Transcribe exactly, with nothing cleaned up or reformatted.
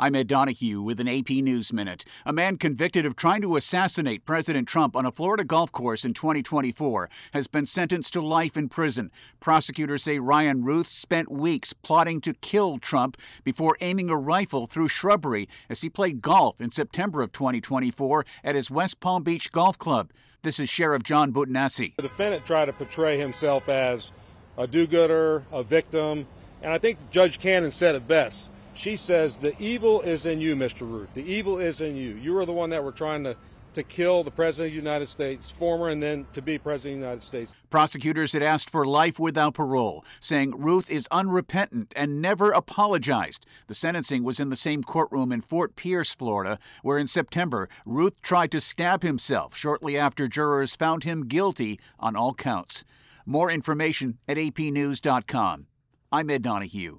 I'm Ed Donahue with an A P News Minute. A man convicted of trying to assassinate President Trump on a Florida golf course in twenty twenty-four has been sentenced to life in prison. Prosecutors say Ryan Ruth spent weeks plotting to kill Trump before aiming a rifle through shrubbery as he played golf in September of twenty twenty-four at his West Palm Beach Golf Club. This is Sheriff John Butanassi. The defendant tried to portray himself as a do-gooder, a victim, and I think Judge Cannon said it best. She says, the evil is in you, Mister Ruth. The evil is in you. You were the one that were trying to, to kill the President of the United States, former and then to be President of the United States. Prosecutors had asked for life without parole, saying Ruth is unrepentant and never apologized. The sentencing was in the same courtroom in Fort Pierce, Florida, where in September, Ruth tried to stab himself shortly after jurors found him guilty on all counts. More information at A P news dot com. I'm Ed Donahue.